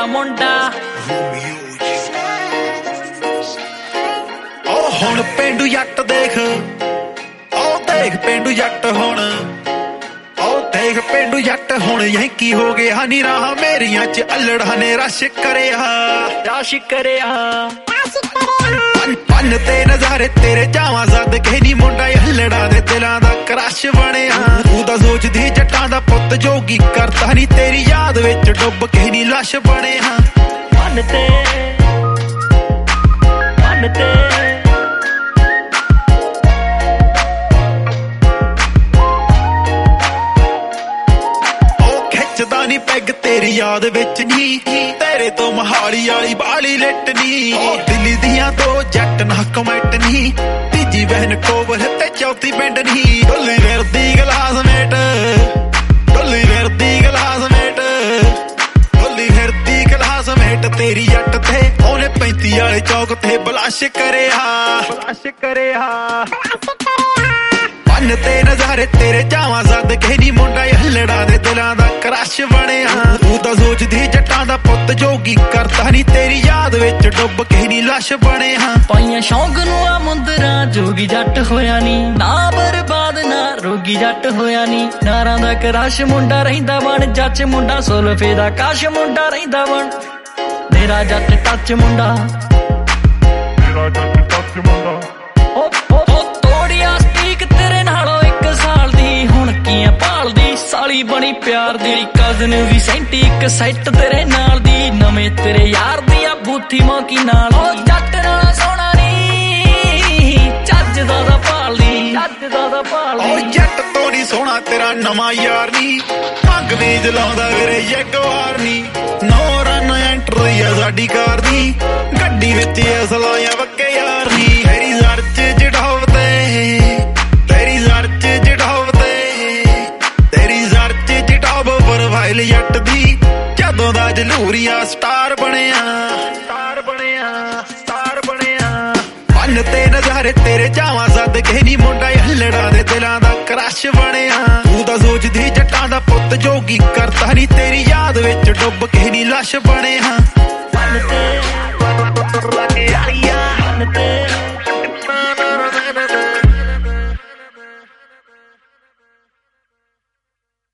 ਮੁੰਡਾ ਉਹ ਹੁਣ ਪੇਂਡੂ ਜੱਟ ਦੇਖ, ਉਹ ਦੇਖ ਪੇਂਡੂ ਜੱਟ ਹੁਣ, ਉਹ ਦੇਖ ਪੇਂਡੂ ਜੱਟ ਹੁਣ ਯੈਂਕੀ ਹੋ ਗਿਆ ਨੀ ਰਾਹ ਮੇਰੀਆਂ ਚ ਅਲੜਾਂ ਨੇ ਰਸ਼ ਕਰਿਆ ਪੰਨ ਤੇ ਨਜ਼ਾਰੇ ਤੇਰੇ ਜਾਵਾਂ ਜ਼ਦ ਕੇ ਨੀ ਮੁੰਡਾ ਅਲੜਾਂ ਦੇ ਦਿਲਾਂ ਦਾ ਕ੍ਰਸ਼ ਬਣਿਆ। ਤੂੰ ਤਾਂ ਸੋਚਦੀ ਜੱਟਾਂ ਦਾ ਪੁੱਤ ਜੋਗੀ ਕਰਤਾ ਨੀ ਤੇਰੀ ਯਾਦ ਵਿੱਚ ਡੁੱਬ ਕੇ ਨੀ ਲਾਸ਼ ਬਣਿਆ। ਪੰਨ ਤੇ ਖਿੱਚਦਾ ਨੀ ਪੈਗ ਤੇਰੀ ਯਾਦ ਵਿੱਚ ਨੀ, ਤੇਰੇ ਤੋਂ ਮਹਾਲੀ ਵਾਲੀ ਬਾਲੀ ਲਿਟ ਨੀ। ਦਿੱਲੀ ਦੀਆਂ ਦੋ ਜੱਟ ਨਾ ਕਮੈਂਟ ਨੀ, ਤੀਜੀ ਬਹਿਨ ਕੋਬਲ ਤੇ ਚੌਥੀ ਪਿੰਡ ਨੀ। ਢੋਲੀ ਫਿਰਦੀ ਗਲਾਸਮੇਟ, ਢੋਲੀ ਫਿਰਦੀ ਗਲਾਸਮੇਟ, ਢੋਲੀ ਫਿਰਦੀ ਗਲਾਸਮੇਟ ਤੇਰੀ ਜੱਟ ਤੇ ਉਹਨੇ 35 ਵਾਲੇ ਚੌਕ ਤੇ ਬਲਾਸ਼ ਕਰਿਆ। ਪੰਨ ਤੇ ਨਜ਼ਾਰੇ ਤੇਰੇ ਜਾਵਾਂ ਜ਼ਦ ਕੇ ਨੀ ਮੁੰਡਾ ਅਲੜਾਂ ਦੇ ਦਿਲਾਂ ਦਾ ਕ੍ਰਸ਼ ਬਣਿਆ। ਤੂੰ ਤਾਂ ਸੋਚਦੀ ਜੱਟਾਂ ਦਾ ਪੁੱਤ ਜੋਗੀ ਕਰਤਾ ਨੀ ਤੇਰੀ ਯਾਦ ਵਿੱਚ ਡੁੱਬ ਕੇ ਨੀ ਲਾਸ਼ ਬਣਿਆ। ਪਾਈਆਂ ਸ਼ੌਂਕ ਨੂੰ ਆ ਮੁੰਦਰਾਂ ਜੋਗੀ ਜੱਟ ਹੋਇਆ ਨੀ, ਨਾ ਬਰਬਾਦ ਨਾ ਰੋਗੀ ਜੱਟ ਹੋਇਆ ਨੀ। ਨਾਰਾਂ ਦਾ ਕ੍ਰਸ਼ ਮੁੰਡਾ ਰਹਿੰਦਾ ਬਣ, ਜੱਚ ਮੁੰਡਾ ਸੁਲਫੇ ਦਾ ਕਾਸ਼ ਮੁੰਡਾ ਰਹਿੰਦਾ ਬਣ। ਮੇਰਾ ਜੱਟ ਟੱਚ ਮੁੰਡਾ, ਮੇਰਾ ਜੱਟ ਟੱਚ ਮੁੰਡਾ। ਸਾਲੀ ਬਣੀ ਪਿਆਰ ਦੀ ਕਜ਼ਨ ਵੀ ਸੈਂਟੀ ਇੱਕ ਸੈੱਟ ਤੇਰੇ ਨਾਲ ਦੀ, ਨਵੇਂ ਤੇਰੇ ਯਾਰ ਦੀ ਆ ਬੂਥੀ ਮੌਕੀ ਨਾਲ। ਉਹ ਜੱਟ ਨਾਲ ਸੋਹਣਾ ਨੀ ਚੱਜ ਦਾ ਭਾਲਦੀ, ਉਹ ਜੱਟ ਤੋਂ ਨੀ ਸੋਹਣਾ ਤੇਰਾ ਨਵਾਂ ਯਾਰ ਨੀ, ਭੰਗ ਵੀ ਜਲਾਉਂਦਾ ਵੀਰੇ ਜਗਵਾਰ ਨੀ। 9 ਰਨ ਐਂਟਰੀ ਆ ਸਾਡੀ ਕਾਰ ਦੀ, ਗੱਡੀ ਵਿੱਚ ਅਸਲਾਇਆ ਵੱਕੇ ਯਾਰ ਨੀ। ਤੇਰੀ ਜ਼ਰ ਚ ਜੜਾਵਤੇ, ਤੇਰੀ ਜ਼ਰ ਚ ਜੜਾਵਤੇ, ਤੇਰੀ ਜ਼ਰ ਚ ਜਟਾਵ ਪ੍ਰੋਫਾਈਲ ਜੱਟ ਦੀ, ਜਦੋਂ ਦਾ ਜਲੂਰੀਆ ਸਟਾਰ ਬਣਿਆ। ਪੰਨ ਤੇ ਨਜ਼ਾਰੇ ਤੇਰੇ ਜਾਵਾਂ ਜ਼ਦ ਕੇ ਨੀ ਮੁੰਡਾ ਅਲੜਾਂ ਦੇ ਦਿਲਾਂ ਦਾ ਕ੍ਰਸ਼ ਬਣਿਆ। ਤੂੰ ਤਾਂ ਸੋਚਦੀ ਜੱਟਾਂ ਦਾ ਪੁੱਤ ਜੋਗੀ ਕਰਤਾ ਨੀ ਤੇਰੀ ਯਾਦ ਵਿੱਚ ਡੁੱਬ ਕੇ ਨੀ ਲਾਸ਼ ਬਣਿਆ।